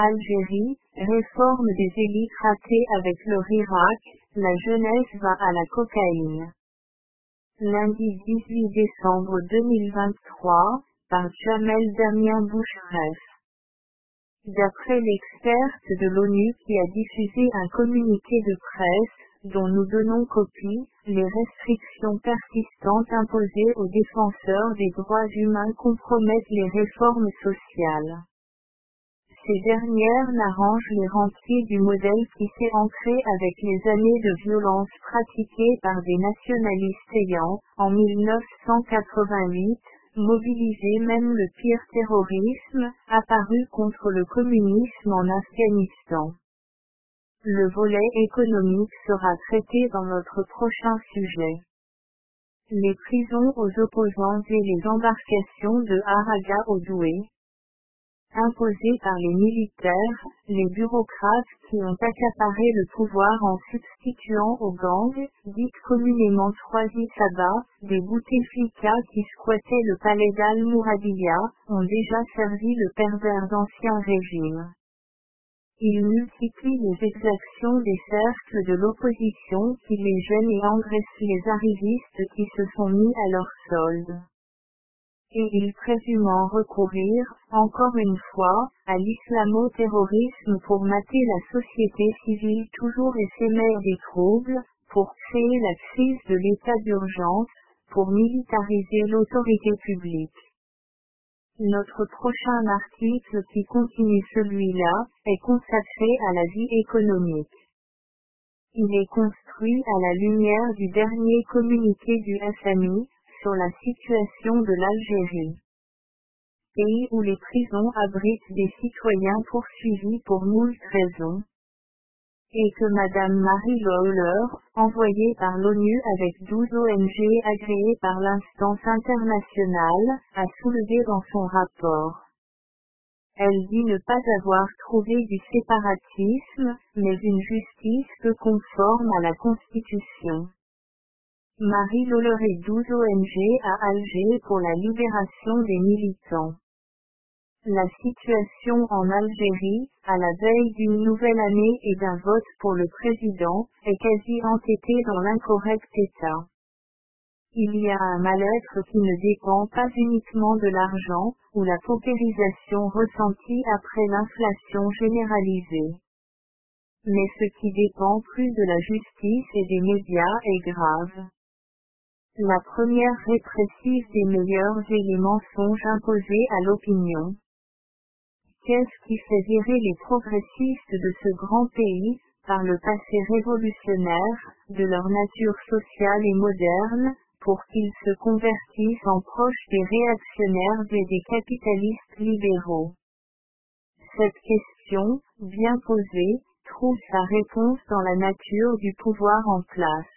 Algérie, réforme des élites ratées avec le Irak, la jeunesse va à la cocaïne. Lundi 18 décembre 2023, par Jamel Damien Boucheref. D'après l'experte de l'ONU qui a diffusé un communiqué de presse, dont nous donnons copie, les restrictions persistantes imposées aux défenseurs des droits humains compromettent les réformes sociales. Ces dernières n'arrangent les rentiers du modèle qui s'est ancré avec les années de violence pratiquées par des nationalistes ayant, en 1988, mobilisé même le pire terrorisme, apparu contre le communisme en Afghanistan. Le volet économique sera traité dans notre prochain sujet. Les prisons aux opposants et les embarcations de Haraga au Douai. Imposées par les militaires, les bureaucrates qui ont accaparé le pouvoir en substituant aux gangs, dites communément Troisi Saba, des Bouteflika qui squattaient le palais d'Al-Mouradiya, ont déjà servi le pervers d'Ancien Régime. Ils multiplient les exactions des cercles de l'opposition qui les gênent et engraissent les arrivistes qui se sont mis à leur solde. Et ils présument recourir, encore une fois, à l'islamo-terrorisme pour mater la société civile toujours éphémère des troubles, pour créer la crise de l'état d'urgence, pour militariser l'autorité publique. Notre prochain article qui continue celui-là, est consacré à la vie économique. Il est construit à la lumière du dernier communiqué du FMI, sur la situation de l'Algérie. Pays où les prisons abritent des citoyens poursuivis pour moult raisons. Et que Madame Marie Lawler, envoyée par l'ONU avec 12 ONG agréées par l'instance internationale, a soulevé dans son rapport. Elle dit ne pas avoir trouvé du séparatisme, mais une justice peu conforme à la Constitution. Marie Lawler et 12 ONG à Alger pour la libération des militants. La situation en Algérie, à la veille d'une nouvelle année et d'un vote pour le président, est quasi entêtée dans l'incorrect état. Il y a un mal-être qui ne dépend pas uniquement de l'argent, ou la paupérisation ressentie après l'inflation généralisée. Mais ce qui dépend plus de la justice et des médias est grave. La première répressive des meilleurs et les mensonges imposés à l'opinion. Qu'est-ce qui fait virer les progressistes de ce grand pays, par le passé révolutionnaire, de leur nature sociale et moderne, pour qu'ils se convertissent en proches des réactionnaires et des capitalistes libéraux? Cette question, bien posée, trouve sa réponse dans la nature du pouvoir en place.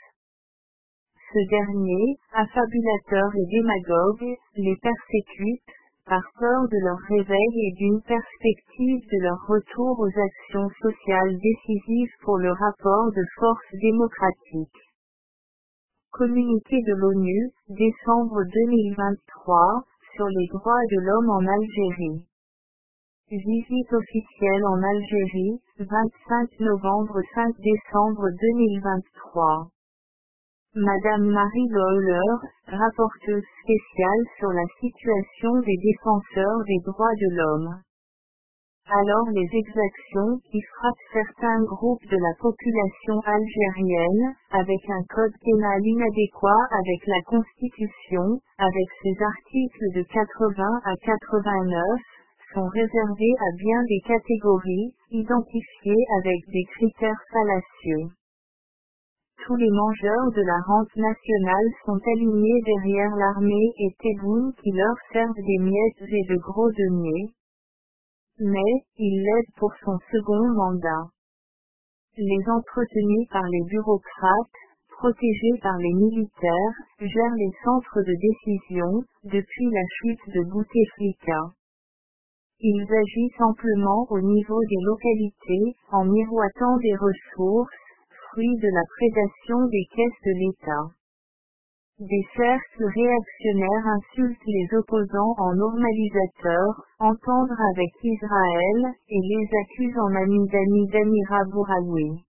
Ce dernier, affabulateur et démagogue, les persécute, par peur de leur réveil et d'une perspective de leur retour aux actions sociales décisives pour le rapport de force démocratique. Communiqué de l'ONU, décembre 2023, sur les droits de l'homme en Algérie. Visite officielle en Algérie, 25 novembre-5 décembre 2023. Madame Marie Lawler, rapporteuse spéciale sur la situation des défenseurs des droits de l'homme. Alors les exactions qui frappent certains groupes de la population algérienne, avec un code pénal inadéquat avec la Constitution, avec ses articles de 80 à 89, sont réservées à bien des catégories, identifiées avec des critères fallacieux. Tous les mangeurs de la rente nationale sont alignés derrière l'armée et Tebboune qui leur servent des miettes et de gros deniers. Mais, ils l'aident pour son second mandat. Les entretenus par les bureaucrates, protégés par les militaires, gèrent les centres de décision, depuis la chute de Bouteflika. Ils agissent amplement au niveau des localités, en miroitant des ressources, fruit de la prédation des caisses de l'État. Des cercles réactionnaires insultent les opposants en normalisateurs, entendre avec Israël, et les accusent en amis d'amis d'Amira Bouraoui.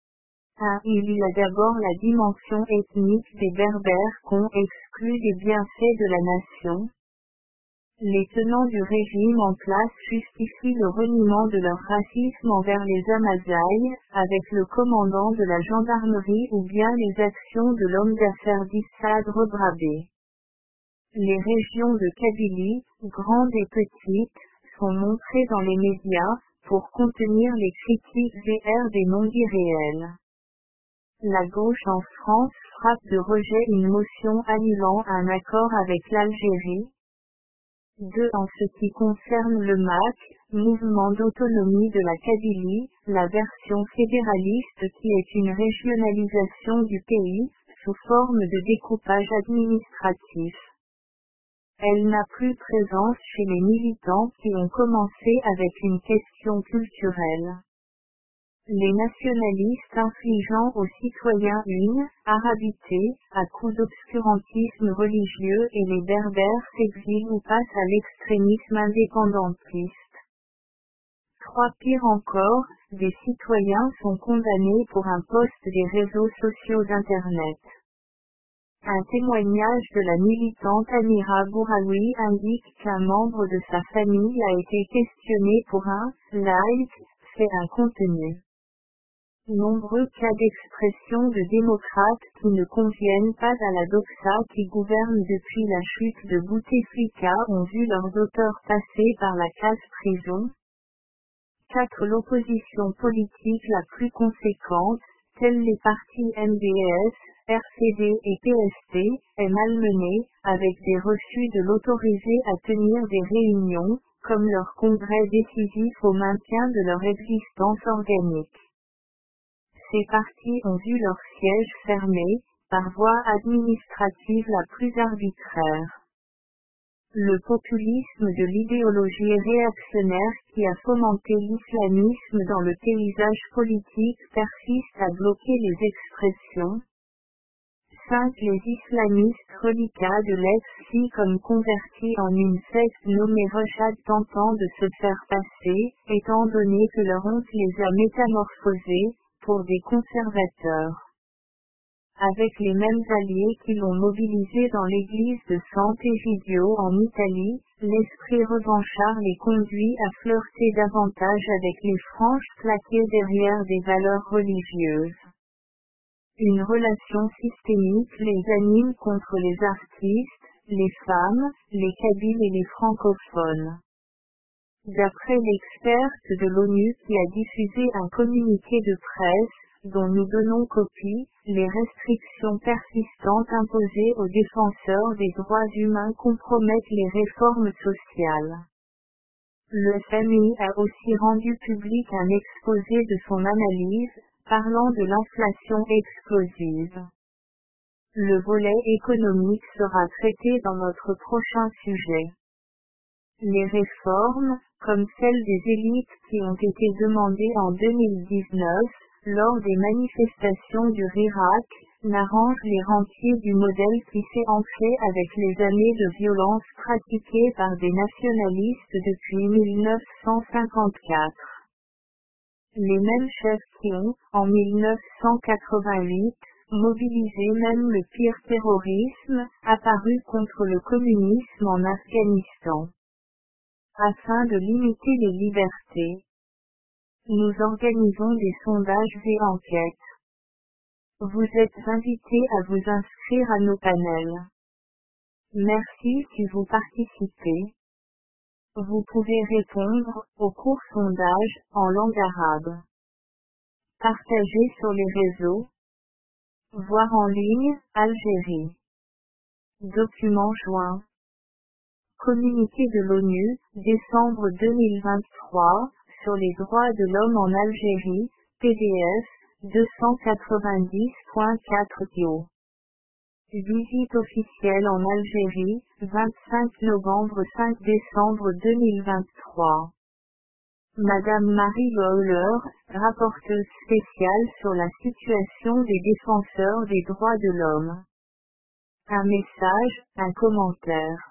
Il y a d'abord la dimension ethnique des Berbères qu'ont exclu des bienfaits de la nation. Les tenants du régime en place justifient le reniement de leur racisme envers les Amazaïs, avec le commandant de la gendarmerie ou bien les actions de l'homme d'affaires d'Issad Rebrabé. Les régions de Kabylie, grandes et petites, sont montrées dans les médias, pour contenir les critiques des non-dits réels. La gauche en France frappe de rejet une motion annulant un accord avec l'Algérie. 2. En ce qui concerne le MAC, Mouvement d'autonomie de la Kabylie, la version fédéraliste qui est une régionalisation du pays, sous forme de découpage administratif. Elle n'a plus présence chez les militants qui ont commencé avec une question culturelle. Les nationalistes infligeant aux citoyens une arabité, à coups d'obscurantisme religieux et les berbères s'exilent ou passent à l'extrémisme indépendantiste. 3. Pire encore, des citoyens sont condamnés pour un post des réseaux sociaux d'Internet. Un témoignage de la militante Amira Bouraoui indique qu'un membre de sa famille a été questionné pour un like, fait un contenu. Nombreux cas d'expression de démocrates qui ne conviennent pas à la doxa qui gouverne depuis la chute de Bouteflika ont vu leurs auteurs passer par la case prison. 4. L'opposition politique la plus conséquente, tels les partis MDS, RCD et PST, est malmenée, avec des refus de l'autoriser à tenir des réunions, comme leur congrès décisif au maintien de leur existence organique. Ces partis ont vu leur siège fermé, par voie administrative la plus arbitraire. Le populisme de l'idéologie réactionnaire qui a fomenté l'islamisme dans le paysage politique persiste à bloquer les expressions. 5. Les islamistes reliquats de l'ex-si comme convertis en une secte nommée Rechad tentant de se faire passer, étant donné que leur honte les a métamorphosés, pour des conservateurs. Avec les mêmes alliés qui l'ont mobilisé dans l'église de Sant'Egidio en Italie, l'esprit revanchard les conduit à flirter davantage avec les franges plaquées derrière des valeurs religieuses. Une relation systémique les anime contre les artistes, les femmes, les kabyles et les francophones. D'après l'experte de l'ONU qui a diffusé un communiqué de presse, dont nous donnons copie, les restrictions persistantes imposées aux défenseurs des droits humains compromettent les réformes sociales. Le FMI a aussi rendu public un exposé de son analyse, parlant de l'inflation explosive. Le volet économique sera traité dans notre prochain sujet. Les réformes, comme celles des élites qui ont été demandées en 2019, lors des manifestations du Irak, n'arrangent les rentiers du modèle qui s'est ancré avec les années de violence pratiquées par des nationalistes depuis 1954. Les mêmes chefs qui ont, en 1988, mobilisé même le pire terrorisme, apparu contre le communisme en Afghanistan. Afin de limiter les libertés, nous organisons des sondages et enquêtes. Vous êtes invités à vous inscrire à nos panels. Merci si vous participez. Vous pouvez répondre au court sondage en langue arabe. Partagez sur les réseaux. Voir en ligne, Algérie. Document joint. Communiqué de l'ONU, décembre 2023, sur les droits de l'homme en Algérie, PDF, 290.4 Dio. Visite officielle en Algérie, 25 novembre-5 décembre 2023. Madame Marie Bowler, rapporteuse spéciale sur la situation des défenseurs des droits de l'homme. un message, un commentaire.